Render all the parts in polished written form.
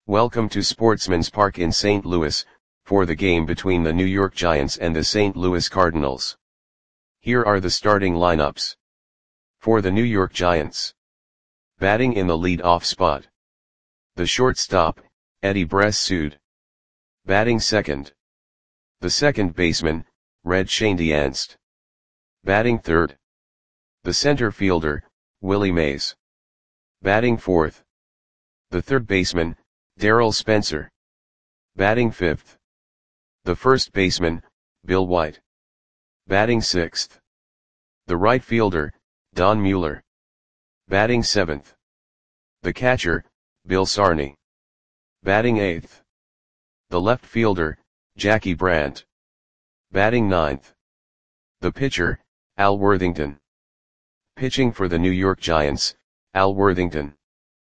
Welcome to Sportsman's Park in St. Louis, for the game between the New York Giants and the St. Louis Cardinals. Here are the starting lineups. For the New York Giants. Batting in the lead-off spot. The shortstop, Eddie Bressoud. Batting second. The second baseman, Red Schoendienst. Batting third. The center fielder, Willie Mays. Batting fourth. The third baseman, Darryl Spencer. Batting fifth. The first baseman, Bill White. Batting sixth. The right fielder, Don Mueller. Batting seventh. The catcher, Bill Sarney. Batting eighth. The left fielder, Jackie Brandt. Batting ninth. The pitcher, Al Worthington. Pitching for the New York Giants, Al Worthington.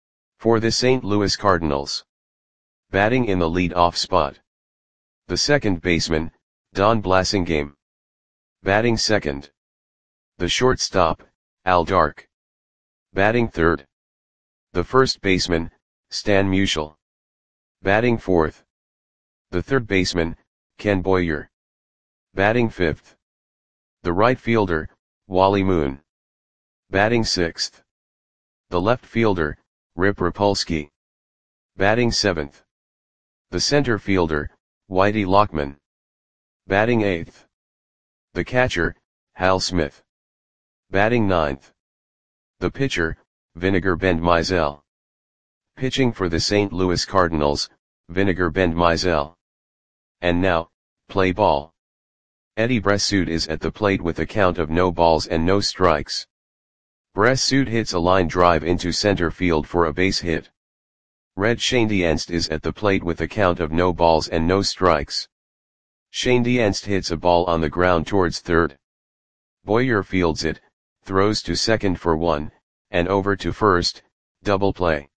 For the St. Louis Cardinals. Batting in the lead-off spot. The second baseman, Don Blasingame. Batting second. The shortstop, Al Dark. Batting third. The first baseman, Stan Musial. Batting fourth. The third baseman, Ken Boyer. Batting fifth. The right fielder, Wally Moon. Batting sixth. The left fielder, Rip Rapolsky. Batting seventh. The center fielder, Whitey Lockman. Batting eighth. The catcher, Hal Smith. Batting ninth. The pitcher, Vinegar Bend Mizell. Pitching for the St. Louis Cardinals, Vinegar Bend Mizell. And now, play ball. Eddie Bressoud is at the plate with a count of no balls and no strikes. Bressoud hits a line drive into center field for a base hit. Red Schoendienst is at the plate with a count of no balls and no strikes. Schoendienst hits a ball on the ground towards third. Boyer fields it, throws to second for one, and over to first, double play.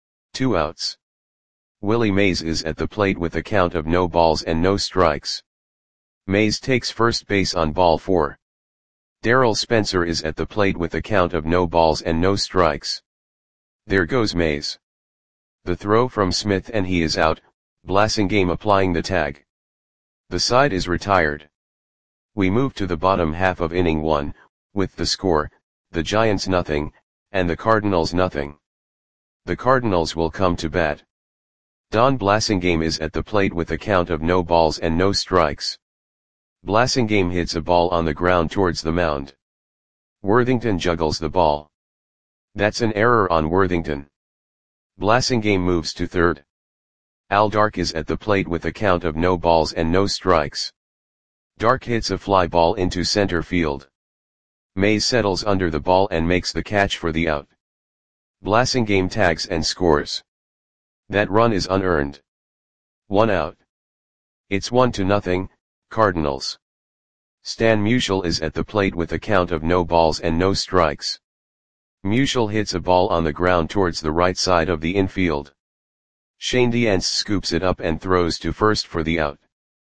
2 outs. Willie Mays is at the plate with a count of no balls and no strikes. Mays takes first base on ball 4. Darryl Spencer is at the plate with a count of no balls and no strikes. There goes Mays. The throw from Smith and he is out, Blasingame applying the tag. The side is retired. We move to the bottom half of inning 1, with the score, the Giants nothing, and the Cardinals nothing. The Cardinals will come to bat. Don Blasingame is at the plate with a count of no balls and no strikes. Blasingame hits a ball on the ground towards the mound. Worthington juggles the ball. That's an error on Worthington. Blasingame moves to third. Al Dark is at the plate with a count of no balls and no strikes. Dark hits a fly ball into center field. Mays settles under the ball and makes the catch for the out. Blasingame tags and scores. That run is unearned. 1 out. It's 1-0, Cardinals. Stan Musial is at the plate with a count of no balls and no strikes. Musial hits a ball on the ground towards the right side of the infield. Schoendienst scoops it up and throws to first for the out.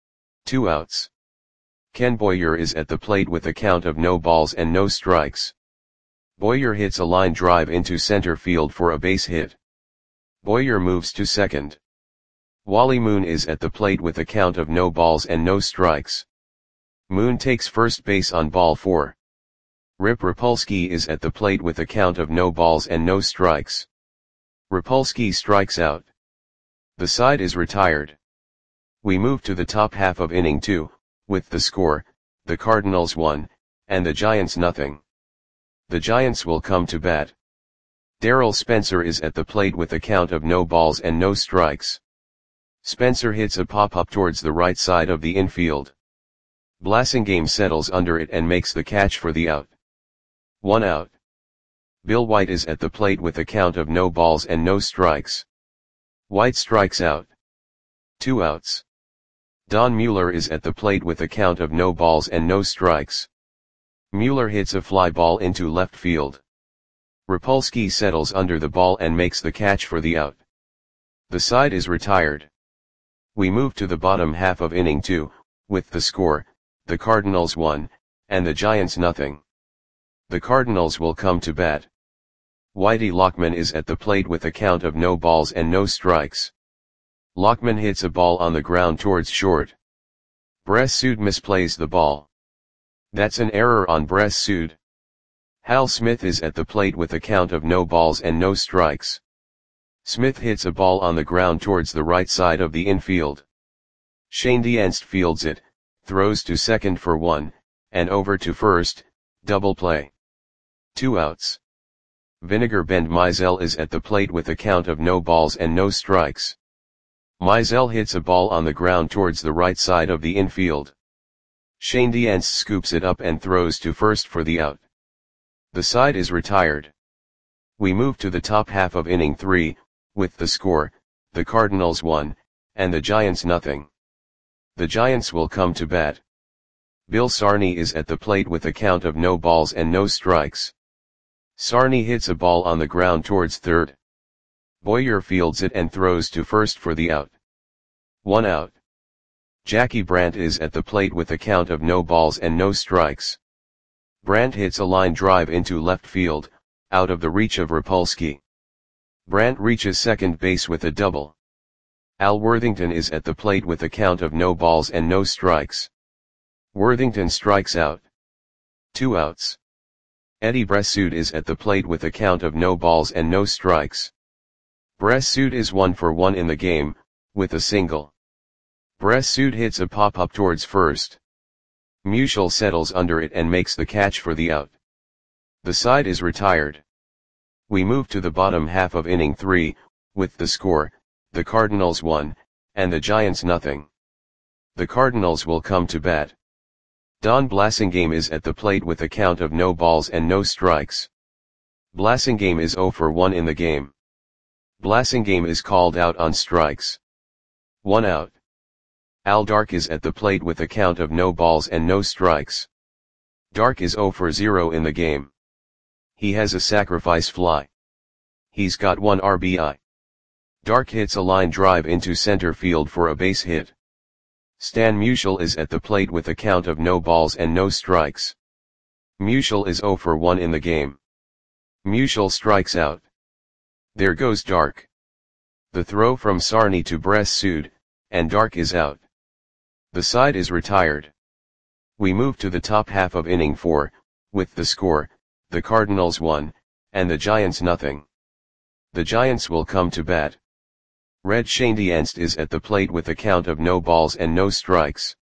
2 outs. Ken Boyer is at the plate with a count of no balls and no strikes. Boyer hits a line drive into center field for a base hit. Boyer moves to second. Wally Moon is at the plate with a count of no balls and no strikes. Moon takes first base on ball 4. Rip Rapolsky is at the plate with a count of no balls and no strikes. Rapolsky strikes out. The side is retired. We move to the top half of inning 2, with the score, the Cardinals 1, and the Giants nothing. The Giants will come to bat. Darryl Spencer is at the plate with a count of no balls and no strikes. Spencer hits a pop-up towards the right side of the infield. Blasingame settles under it and makes the catch for the out. 1 out. Bill White is at the plate with a count of no balls and no strikes. White strikes out. 2 outs. Don Mueller is at the plate with a count of no balls and no strikes. Mueller hits a fly ball into left field. Rapolsky settles under the ball and makes the catch for the out. The side is retired. We move to the bottom half of inning 2, with the score, the Cardinals 1, and the Giants nothing. The Cardinals will come to bat. Whitey Lockman is at the plate with a count of no balls and no strikes. Lockman hits a ball on the ground towards short. Bress-Sood misplays the ball. That's an error on Bress-Sood. Hal Smith is at the plate with a count of no balls and no strikes. Smith hits a ball on the ground towards the right side of the infield. Shane Dienst fields it, throws to second for 1, and over to first, double play. 2 outs. Vinegar Bend Mizell is at the plate with a count of no balls and no strikes. Mizell hits a ball on the ground towards the right side of the infield. Shane Dienst scoops it up and throws to first for the out. The side is retired. We move to the top half of inning 3, with the score, the Cardinals 1, and the Giants nothing. The Giants will come to bat. Bill Sarney is at the plate with a count of no balls and no strikes. Sarney hits a ball on the ground towards third. Boyer fields it and throws to first for the out. 1 out. Jackie Brandt is at the plate with a count of no balls and no strikes. Brandt hits a line drive into left field, out of the reach of Rapolsky. Brandt reaches second base with a double. Al Worthington is at the plate with a count of no balls and no strikes. Worthington strikes out. 2 outs. Eddie Bress-Sood is at the plate with a count of no balls and no strikes. Bress-Sood is 1 for 1 in the game, with a single. Bress-Sood hits a pop-up towards first. Musial settles under it and makes the catch for the out. The side is retired. We move to the bottom half of inning 3, with the score, the Cardinals 1, and the Giants nothing. The Cardinals will come to bat. Don Blasingame is at the plate with a count of no balls and no strikes. Blasingame is 0 for 1 in the game. Blasingame is called out on strikes. 1 out. Al Dark is at the plate with a count of no balls and no strikes. Dark is 0 for 0 in the game. He has a sacrifice fly. He's got 1 RBI. Dark hits a line drive into center field for a base hit. Stan Musial is at the plate with a count of no balls and no strikes. Musial is 0 for 1 in the game. Musial strikes out. There goes Dark. The throw from Sarney to Bress-Sood, and Dark is out. The side is retired. We move to the top half of inning 4, with the score, the Cardinals 1, and the Giants nothing. The Giants will come to bat. Red Shane Dienst is at the plate with a count of no balls and no strikes.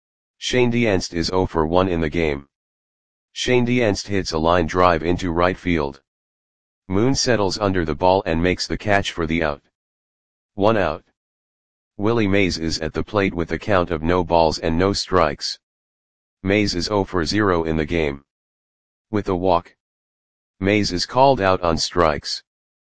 Shane Dienst is 0 for 1 in the game. Shane Dienst hits a line drive into right field. Moon settles under the ball and makes the catch for the out. 1 out. Willie Mays is at the plate with a count of no balls and no strikes. Mays is 0 for 0 in the game. With a walk. Mays is called out on strikes.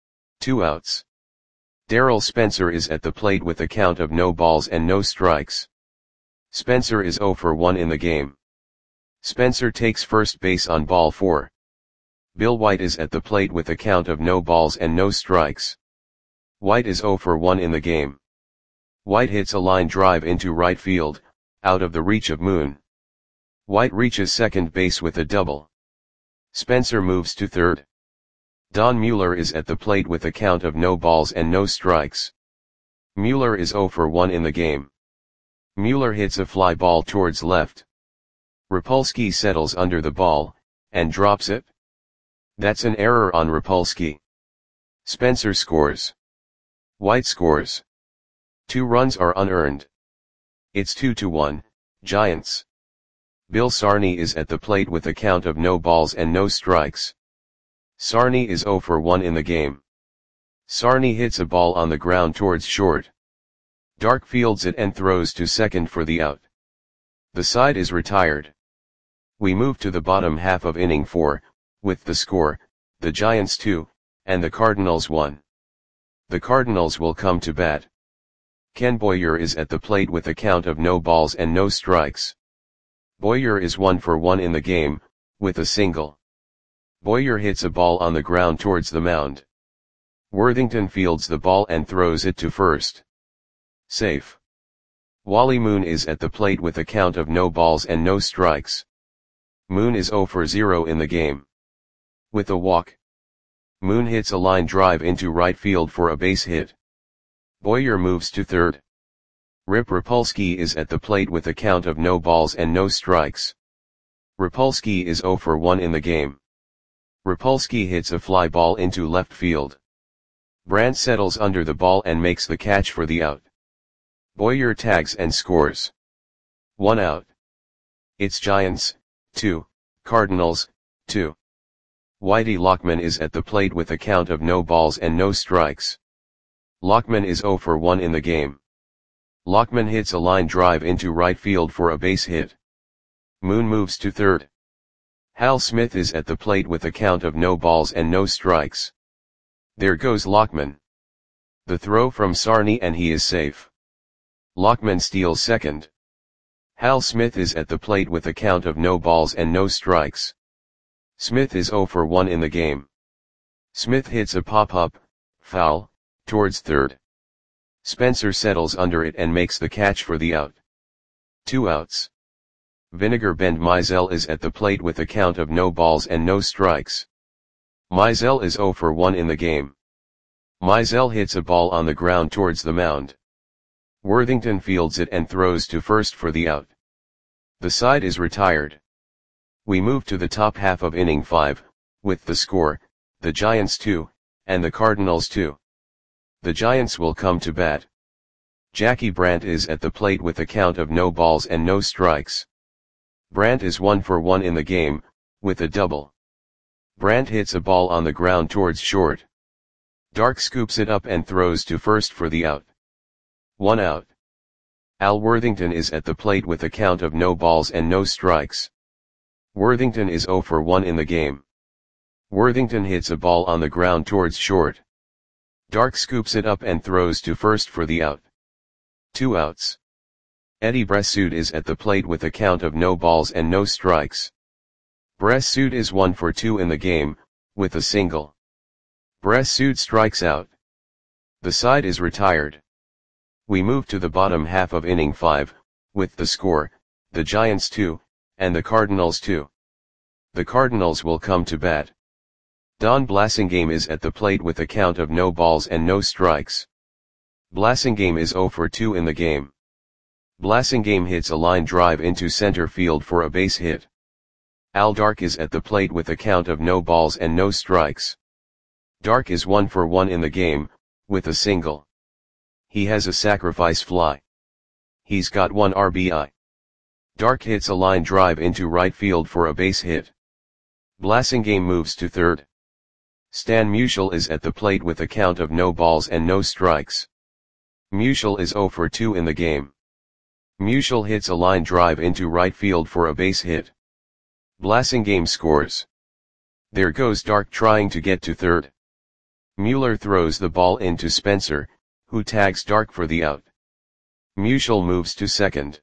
2 outs. Darrell Spencer is at the plate with a count of no balls and no strikes. Spencer is 0 for 1 in the game. Spencer takes first base on ball 4. Bill White is at the plate with a count of no balls and no strikes. White is 0 for 1 in the game. White hits a line drive into right field, out of the reach of Moon. White reaches second base with a double. Spencer moves to third. Don Mueller is at the plate with a count of no balls and no strikes. Mueller is 0 for 1 in the game. Mueller hits a fly ball towards left. Rapolsky settles under the ball, and drops it. That's an error on Rapolsky. Spencer scores. White scores. 2 runs are unearned. It's 2-1, Giants. Bill Sarney is at the plate with a count of no balls and no strikes. Sarney is 0 for 1 in the game. Sarney hits a ball on the ground towards short. Dark fields it and throws to second for the out. The side is retired. We move to the bottom half of inning 4, with the score, the Giants 2, and the Cardinals 1. The Cardinals will come to bat. Ken Boyer is at the plate with a count of no balls and no strikes. Boyer is 1 for 1 in the game, with a single. Boyer hits a ball on the ground towards the mound. Worthington fields the ball and throws it to first. Safe. Wally Moon is at the plate with a count of no balls and no strikes. Moon is 0 for 0 in the game. With a walk. Moon hits a line drive into right field for a base hit. Boyer moves to third. Rip Rapolsky is at the plate with a count of no balls and no strikes. Rapolsky is 0 for 1 in the game. Rapolsky hits a fly ball into left field. Brandt settles under the ball and makes the catch for the out. Boyer tags and scores. 1 out. It's Giants, 2, Cardinals, 2. Whitey Lockman is at the plate with a count of no balls and no strikes. Lockman is 0 for 1 in the game. Lockman hits a line drive into right field for a base hit. Moon moves to third. Hal Smith is at the plate with a count of no balls and no strikes. There goes Lockman. The throw from Sarney and he is safe. Lockman steals second. Hal Smith is at the plate with a count of no balls and no strikes. Smith is 0 for 1 in the game. Smith hits a pop-up, foul, towards third. Spencer settles under it and makes the catch for the out. 2 outs. Vinegar Bend Mizell is at the plate with a count of no balls and no strikes. Mizell is 0 for 1 in the game. Mizell hits a ball on the ground towards the mound. Worthington fields it and throws to first for the out. The side is retired. We move to the top half of inning 5, with the score, the Giants 2, and the Cardinals 2. The Giants will come to bat. Jackie Brandt is at the plate with a count of no balls and no strikes. Brandt is 1 for 1 in the game, with a double. Brandt hits a ball on the ground towards short. Dark scoops it up and throws to first for the out. 1 out. Al Worthington is at the plate with a count of no balls and no strikes. Worthington is 0 for 1 in the game. Worthington hits a ball on the ground towards short. Dark scoops it up and throws to first for the out. 2 outs. Eddie Bressoud is at the plate with a count of no balls and no strikes. Bressoud is 1 for 2 in the game, with a single. Bressoud strikes out. The side is retired. We move to the bottom half of inning 5, with the score, the Giants 2, and the Cardinals 2. The Cardinals will come to bat. Don Blasingame is at the plate with a count of no balls and no strikes. Blasingame is 0 for 2 in the game. Blasingame hits a line drive into center field for a base hit. Al Dark is at the plate with a count of no balls and no strikes. Dark is 1 for 1 in the game, with a single. He has a sacrifice fly. He's got 1 RBI. Dark hits a line drive into right field for a base hit. Blasingame moves to third. Stan Musial is at the plate with a count of no balls and no strikes. Musial is 0 for 2 in the game. Musial hits a line drive into right field for a base hit. Blasingame scores. There goes Dark trying to get to third. Mueller throws the ball into Spencer, who tags Dark for the out. Musial moves to second.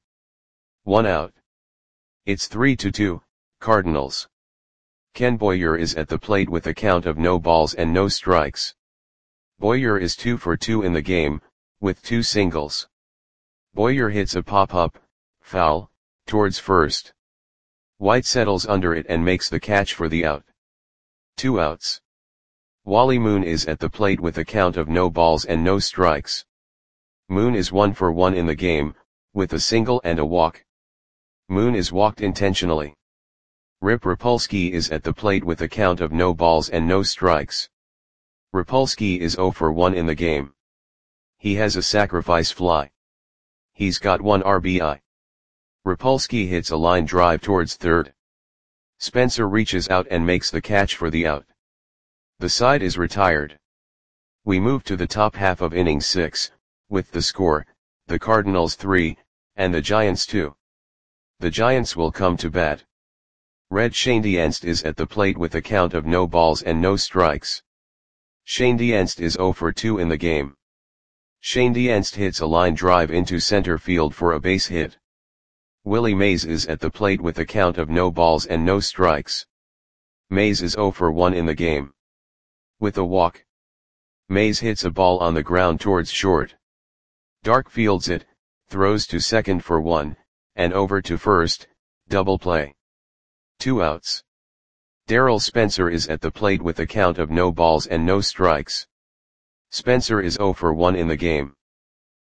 1 out. It's 3-2, Cardinals. Ken Boyer is at the plate with a count of no balls and no strikes. Boyer is 2 for 2 in the game, with 2 singles. Boyer hits a pop-up, foul, towards first. White settles under it and makes the catch for the out. 2 outs. Wally Moon is at the plate with a count of no balls and no strikes. Moon is 1 for 1 in the game, with a single and a walk. Moon is walked intentionally. Rip Rapolsky is at the plate with a count of no balls and no strikes. Rapolsky is 0 for 1 in the game. He has a sacrifice fly. He's got 1 RBI. Rapolsky hits a line drive towards third. Spencer reaches out and makes the catch for the out. The side is retired. We move to the top half of inning 6, with the score, the Cardinals 3, and the Giants 2. The Giants will come to bat. Red Schoendienst is at the plate with a count of no balls and no strikes. Schoendienst is 0 for 2 in the game. Schoendienst hits a line drive into center field for a base hit. Willie Mays is at the plate with a count of no balls and no strikes. Mays is 0 for 1 in the game. With a walk. Mays hits a ball on the ground towards short. Dark fields it, throws to second for 1, and over to first, double play. 2 outs. Darrell Spencer is at the plate with a count of no balls and no strikes. Spencer is 0 for 1 in the game.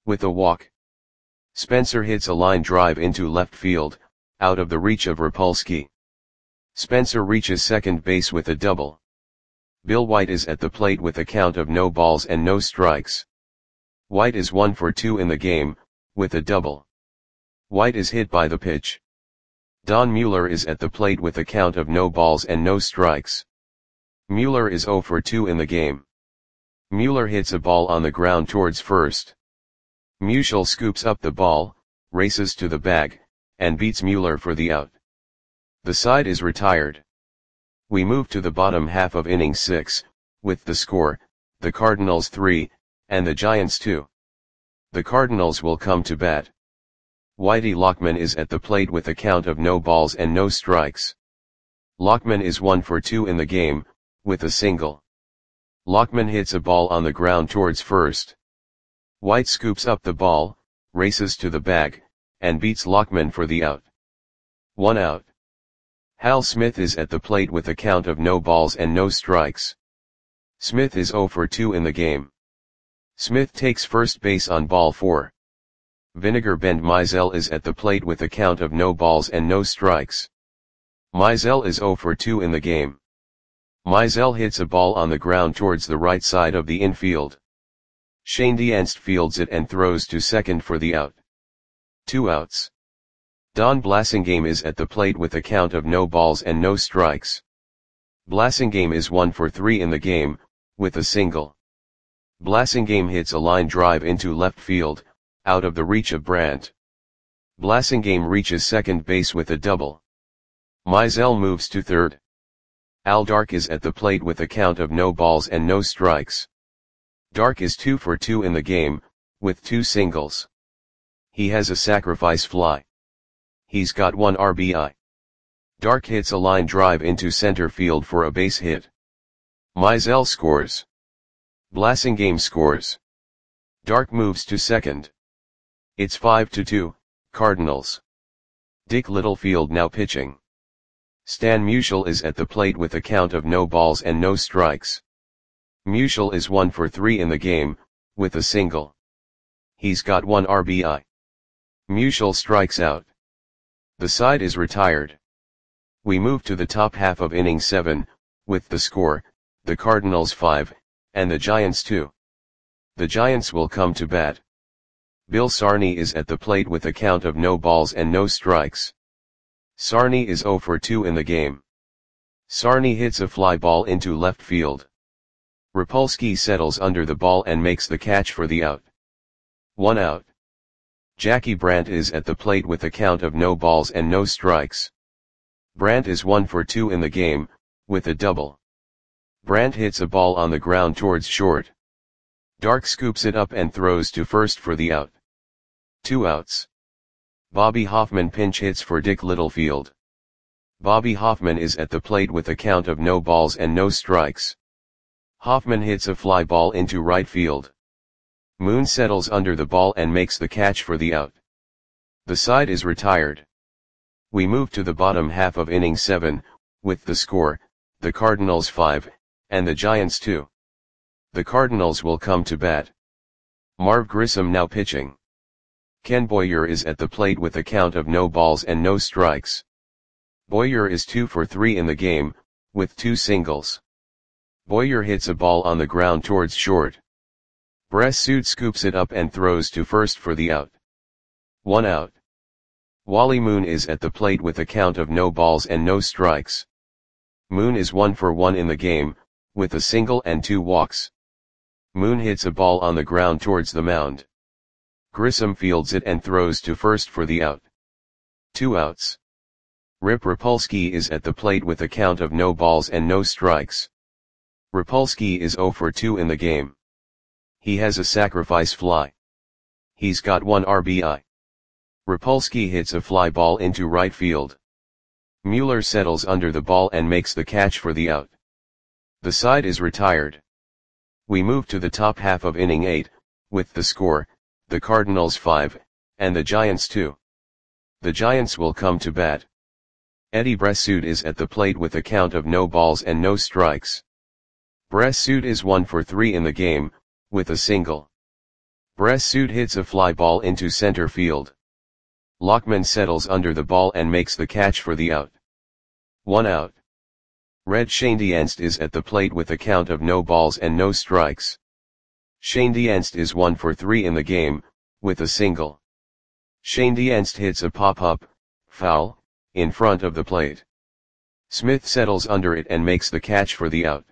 with a walk. Spencer hits a line drive into left field, out of the reach of Rapolsky. Spencer reaches second base with a double. Bill White is at the plate with a count of no balls and no strikes. White is 1 for 2 in the game, with a double. White is hit by the pitch. Don Mueller is at the plate with a count of no balls and no strikes. Mueller is 0 for 2 in the game. Mueller hits a ball on the ground towards first. Musial scoops up the ball, races to the bag, and beats Mueller for the out. The side is retired. We move to the bottom half of inning 6, with the score, the Cardinals 3, and the Giants 2. The Cardinals will come to bat. Whitey Lockman is at the plate with a count of no balls and no strikes. Lockman is 1 for 2 in the game, with a single. Lockman hits a ball on the ground towards first. White scoops up the ball, races to the bag, and beats Lockman for the out. 1 out. Hal Smith is at the plate with a count of no balls and no strikes. Smith is 0 for 2 in the game. Smith takes first base on ball 4. Vinegar Bend Mizell is at the plate with a count of no balls and no strikes. Mizell is 0 for 2 in the game. Mizell hits a ball on the ground towards the right side of the infield. Shane Dienst fields it and throws to second for the out. 2 outs. Don Blasingame is at the plate with a count of no balls and no strikes. Blasingame is 1 for 3 in the game, with a single. Blasingame hits a line drive into left field, out of the reach of Brandt. Blasingame reaches second base with a double. Mizell moves to third. Al Dark is at the plate with a count of no balls and no strikes. Dark is 2 for 2 in the game, with 2 singles. He has a sacrifice fly. He's got 1 RBI. Dark hits a line drive into center field for a base hit. Mizell scores. Blasingame scores. Dark moves to second. It's 5-2, Cardinals. Dick Littlefield now pitching. Stan Musial is at the plate with a count of no balls and no strikes. Musial is 1 for 3 in the game, with a single. He's got 1 RBI. Musial strikes out. The side is retired. We move to the top half of inning 7, with the score, the Cardinals 5, and the Giants 2. The Giants will come to bat. Bill Sarney is at the plate with a count of no balls and no strikes. Sarney is 0 for 2 in the game. Sarney hits a fly ball into left field. Rapolsky settles under the ball and makes the catch for the out. 1 out. Jackie Brandt is at the plate with a count of no balls and no strikes. Brandt is 1 for 2 in the game, with a double. Brandt hits a ball on the ground towards short. Dark scoops it up and throws to first for the out. 2 outs. Bobby Hoffman pinch hits for Dick Littlefield. Bobby Hoffman is at the plate with a count of no balls and no strikes. Hoffman hits a fly ball into right field. Moon settles under the ball and makes the catch for the out. The side is retired. We move to the bottom half of inning 7, with the score, the Cardinals 5, and the Giants 2. The Cardinals will come to bat. Marv Grissom now pitching. Ken Boyer is at the plate with a count of no balls and no strikes. Boyer is 2 for 3 in the game, with 2 singles. Boyer hits a ball on the ground towards short. Bressud scoops it up and throws to first for the out. 1 out. Wally Moon is at the plate with a count of no balls and no strikes. Moon is 1 for 1 in the game, with a single and 2 walks. Moon hits a ball on the ground towards the mound. Grissom fields it and throws to first for the out. 2 outs. Rip Rapolsky is at the plate with a count of no balls and no strikes. Rapolsky is 0 for 2 in the game. He has a sacrifice fly. He's got 1 RBI. Rapolsky hits a fly ball into right field. Mueller settles under the ball and makes the catch for the out. The side is retired. We move to the top half of inning 8, with the score, the Cardinals 5, and the Giants 2. The Giants will come to bat. Eddie Bressud is at the plate with a count of no balls and no strikes. Bressud is 1 for 3 in the game, with a single. Bress hits a fly ball into center field. Lockman settles under the ball and makes the catch for the out. 1 out. Red Schoendienst is at the plate with a count of no balls and no strikes. Schoendienst is 1 for 3 in the game, with a single. Schoendienst hits a pop-up, foul, in front of the plate. Smith settles under it and makes the catch for the out.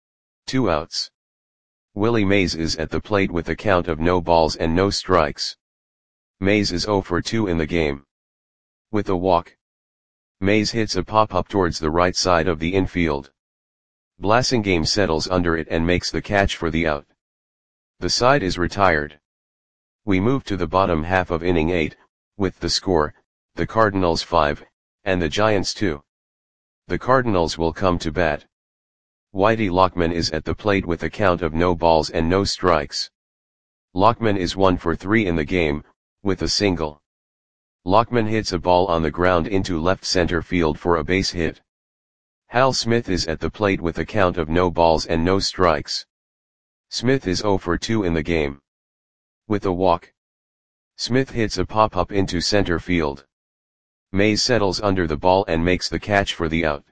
2 outs. Willie Mays is at the plate with a count of no balls and no strikes. Mays is 0 for 2 in the game. With a walk. Mays hits a pop-up towards the right side of the infield. Blasingame settles under it and makes the catch for the out. The side is retired. We move to the bottom half of inning 8, with the score, the Cardinals 5, and the Giants 2. The Cardinals will come to bat. Whitey Lockman is at the plate with a count of no balls and no strikes. Lockman is 1 for 3 in the game, with a single. Lockman hits a ball on the ground into left center field for a base hit. Hal Smith is at the plate with a count of no balls and no strikes. Smith is 0 for 2 in the game. With a walk. Smith hits a pop-up into center field. Mays settles under the ball and makes the catch for the out.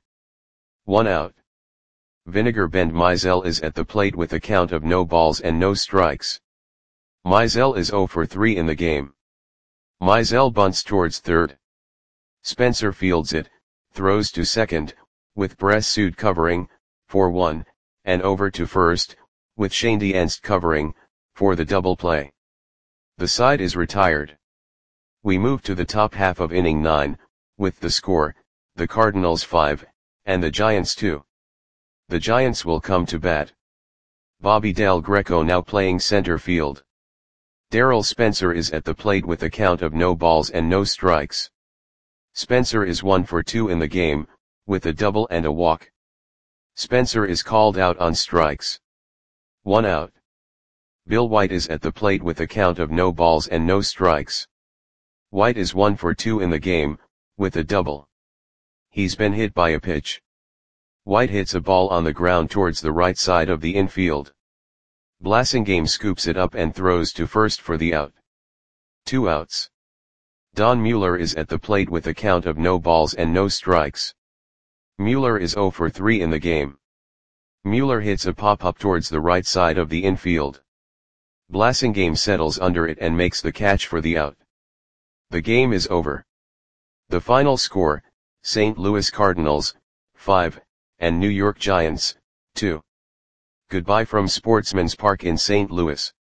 1 out. Vinegar Bend Mizell is at the plate with a count of no balls and no strikes. Mizell is 0 for 3 in the game. Mizell bunts towards third. Spencer fields it, throws to second, with Bress covering, for 1, and over to first, with Schoendienst covering, for the double play. The side is retired. We move to the top half of inning 9, with the score, the Cardinals 5, and the Giants 2. The Giants will come to bat. Bobby Del Greco now playing center field. Darrell Spencer is at the plate with a count of no balls and no strikes. Spencer is 1 for 2 in the game, with a double and a walk. Spencer is called out on strikes. 1 out. Bill White is at the plate with a count of no balls and no strikes. White is 1 for 2 in the game, with a double. He's been hit by a pitch. White hits a ball on the ground towards the right side of the infield. Blasingame scoops it up and throws to first for the out. 2 outs. Don Mueller is at the plate with a count of no balls and no strikes. Mueller is 0 for 3 in the game. Mueller hits a pop-up towards the right side of the infield. Blasingame settles under it and makes the catch for the out. The game is over. The final score, St. Louis Cardinals, 5, and New York Giants, 2. Goodbye from Sportsman's Park in St. Louis.